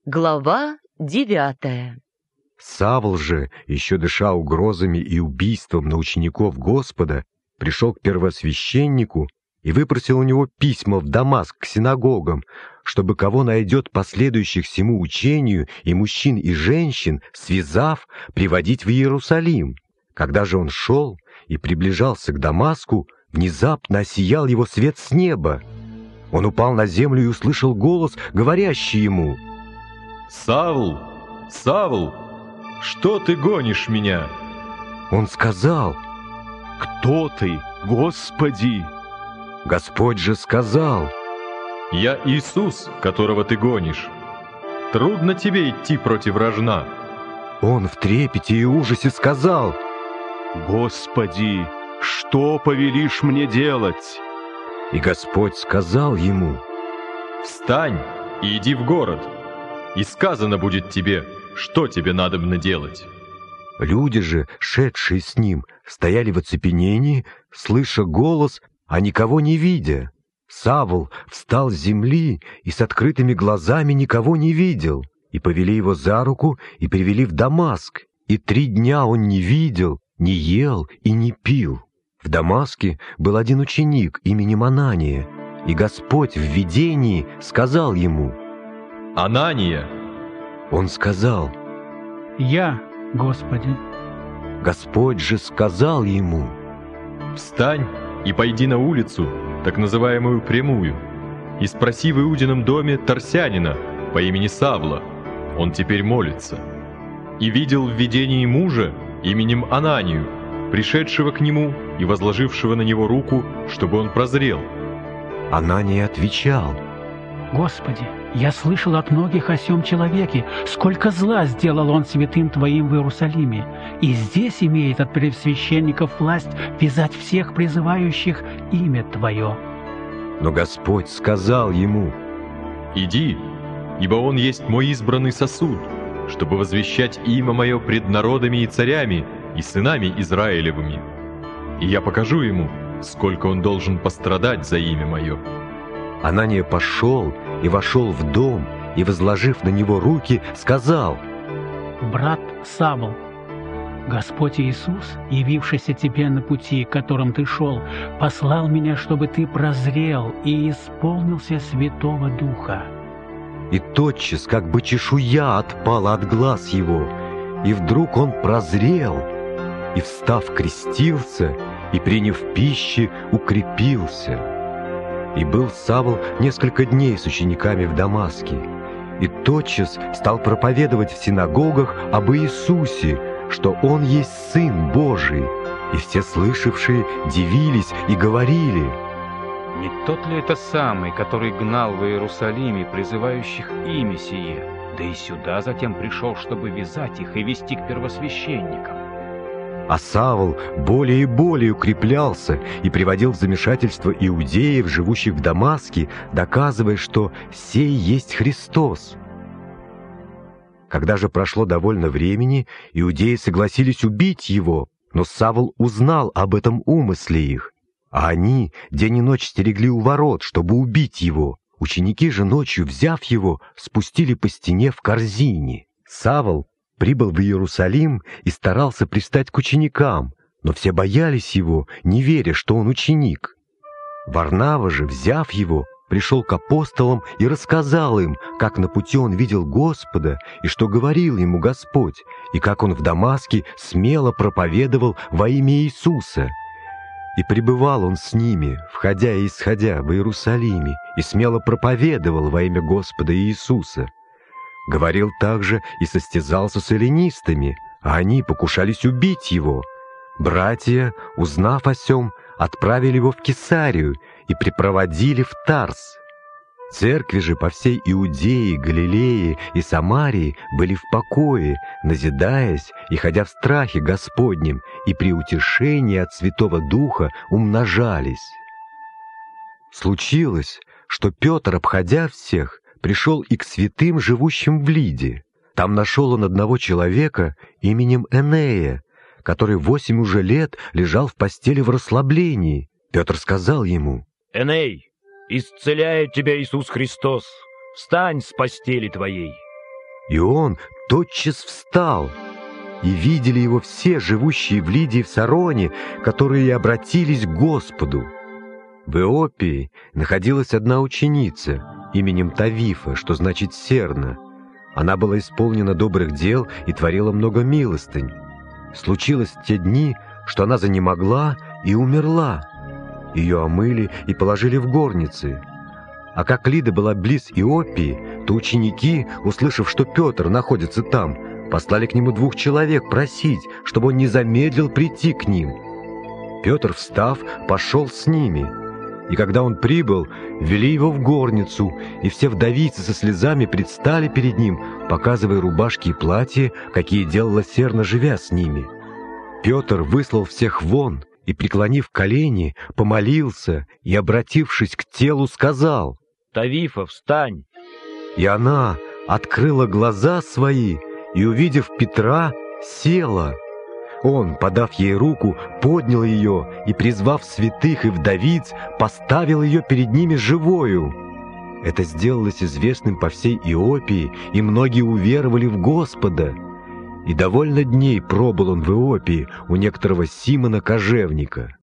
Глава 9. Савл же, еще дыша угрозами и убийством на учеников Господа, пришел к первосвященнику и выпросил у него письма в Дамаск к синагогам, чтобы кого найдет последующих сему учению и мужчин и женщин, связав, приводить в Иерусалим. Когда же он шел и приближался к Дамаску, внезапно осиял его свет с неба. Он упал на землю и услышал голос, говорящий ему: «Савл, Савл, что ты гонишь меня?» Он сказал: «Кто ты, Господи?» Господь же сказал: «Я Иисус, которого ты гонишь. Трудно тебе идти против рожна». Он в трепете и ужасе сказал: «Господи, что повелишь мне делать?» И Господь сказал ему: «Встань и иди в город, и сказано будет тебе, что тебе надобно делать». Люди же, шедшие с ним, стояли в оцепенении, слыша голос, а никого не видя. Савл встал с земли и с открытыми глазами никого не видел. И повели его за руку и привели в Дамаск. И 3 дня он не видел, не ел и не пил. В Дамаске был один ученик именем Анания, и Господь в видении сказал ему: «Анания!» Он сказал: «Я, Господи». Господь же сказал ему: «Встань и пойди на улицу, так называемую Прямую, и спроси в Иудином доме Тарсянина по имени Савла, он теперь молится. И видел в видении мужа именем Ананию, пришедшего к нему и возложившего на него руку, чтобы он прозрел». Анания отвечал: «Господи, я слышал от многих о сем человеке, сколько зла сделал он святым Твоим в Иерусалиме, и здесь имеет от первосвященников власть вязать всех призывающих имя Твое». Но Господь сказал ему: «Иди, ибо он есть мой избранный сосуд, чтобы возвещать имя мое пред народами и царями и сынами Израилевыми. И я покажу ему, сколько он должен пострадать за имя мое». Анания пошел и вошел в дом, и, возложив на него руки, сказал: «Брат Савл, Господь Иисус, явившийся тебе на пути, которым ты шел, послал меня, чтобы ты прозрел и исполнился Святого Духа». И тотчас, как бы чешуя отпала от глаз его, и вдруг он прозрел, и, встав, крестился, и, приняв пищи, укрепился. И был Савл несколько дней с учениками в Дамаске, и тотчас стал проповедовать в синагогах об Иисусе, что Он есть Сын Божий, и все слышавшие дивились и говорили: «Не тот ли это самый, который гнал в Иерусалиме призывающих имя сие, да и сюда затем пришел, чтобы вязать их и вести к первосвященникам?» А Савл более и более укреплялся и приводил в замешательство иудеев, живущих в Дамаске, доказывая, что сей есть Христос. Когда же прошло довольно времени, иудеи согласились убить его, но Савл узнал об этом умысле их, а они день и ночь стерегли у ворот, чтобы убить его. Ученики же ночью, взяв его, спустили по стене в корзине. Савл прибыл в Иерусалим и старался пристать к ученикам, но все боялись его, не веря, что он ученик. Варнава же, взяв его, пришел к апостолам и рассказал им, как на пути он видел Господа, и что говорил ему Господь, и как он в Дамаске смело проповедовал во имя Иисуса. И пребывал он с ними, входя и исходя в Иерусалиме, и смело проповедовал во имя Господа Иисуса. Говорил также и состязался с эллинистами, а они покушались убить его. Братья, узнав о сем, отправили его в Кесарию и припроводили в Тарс. Церкви же по всей Иудее, Галилее и Самарии были в покое, назидаясь и ходя в страхе Господнем, и при утешении от Святого Духа умножались. Случилось, что Петр, обходя всех, пришел и к святым, живущим в Лиде. Там нашел он одного человека именем Энея, который 8 уже лет лежал в постели в расслаблении. Петр сказал ему: «Эней, исцеляет тебя Иисус Христос, встань с постели твоей». И он тотчас встал. И видели его все, живущие в Лидии в Сароне, которые и обратились к Господу. В Иопии находилась одна ученица именем Тавифа, что значит «серна». Она была исполнена добрых дел и творила много милостынь. Случилось в те дни, что она занемогла и умерла. Ее омыли и положили в горницы. А как Лида была близ Иопии, то ученики, услышав, что Петр находится там, послали к нему 2 человек просить, чтобы он не замедлил прийти к ним. Петр, встав, пошел с ними. И когда он прибыл, ввели его в горницу, и все вдовицы со слезами предстали перед ним, показывая рубашки и платья, какие делала серна, живя с ними. Петр выслал всех вон и, преклонив колени, помолился и, обратившись к телу, сказал: «Тавифа, встань!» И она открыла глаза свои, и, увидев Петра, села. Он, подав ей руку, поднял ее и, призвав святых и вдовиц, поставил ее перед ними живою. Это сделалось известным по всей Иопии, и многие уверовали в Господа. И довольно дней пробыл он в Иопии у некоторого Симона Кожевника.